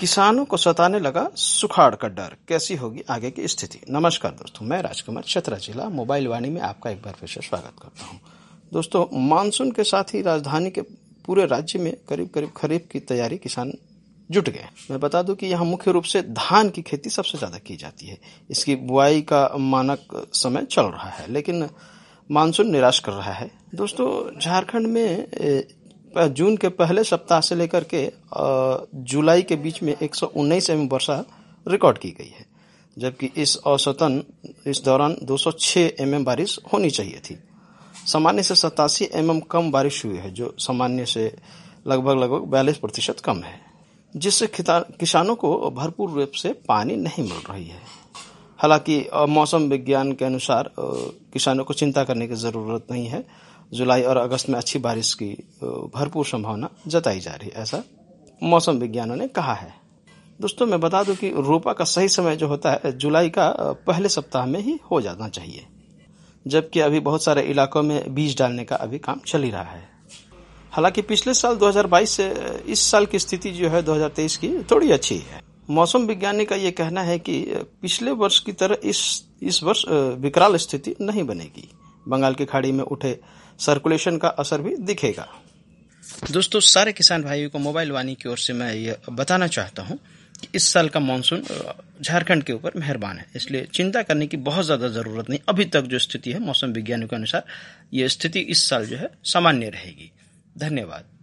किसानों को सताने लगा सुखाड़ का डर, कैसी होगी आगे की स्थिति। नमस्कार दोस्तों, मैं राजकुमार चतरा जिला मोबाइल वाणी में आपका एक बार फिर से स्वागत करता हूं। दोस्तों, मानसून के साथ ही राजधानी के पूरे राज्य में करीब करीब खरीफ की तैयारी किसान जुट गए। मैं बता दूं कि यहाँ मुख्य रूप से धान की खेती सबसे ज्यादा की जाती है। इसकी बुआई का मानक समय चल रहा है, लेकिन मानसून निराश कर रहा है। दोस्तों, झारखंड में जून के पहले सप्ताह से लेकर के जुलाई के बीच में 119 एमएम वर्षा रिकॉर्ड की गई है, जबकि इस दौरान 206 एमएम बारिश होनी चाहिए थी। सामान्य से 87 एमएम कम बारिश हुई है, जो सामान्य से लगभग 42% कम है, जिससे किसानों को भरपूर रूप से पानी नहीं मिल रही है। हालांकि मौसम विज्ञान के अनुसार किसानों को चिंता करने की जरूरत नहीं है। जुलाई और अगस्त में अच्छी बारिश की भरपूर संभावना जताई जा रही है, ऐसा मौसम विज्ञानों ने कहा है। दोस्तों, मैं बता दूं कि रोपा का सही समय जो होता है जुलाई का पहले सप्ताह में ही हो जाना चाहिए, जबकि अभी बहुत सारे इलाकों में बीज डालने का अभी काम चल ही रहा है। हालांकि पिछले साल 2022 से इस साल की स्थिति जो है 2023 की थोड़ी अच्छी है। मौसम विज्ञानी का ये कहना है कि पिछले वर्ष की तरह इस वर्ष विकराल स्थिति नहीं बनेगी। बंगाल की खाड़ी में उठे सर्कुलेशन का असर भी दिखेगा। दोस्तों, सारे किसान भाइयों को मोबाइल वाणी की ओर से मैं ये बताना चाहता हूं कि इस साल का मानसून झारखंड के ऊपर मेहरबान है, इसलिए चिंता करने की बहुत ज्यादा जरूरत नहीं। अभी तक जो स्थिति है मौसम विज्ञानियों के अनुसार ये स्थिति इस साल जो है सामान्य रहेगी। धन्यवाद।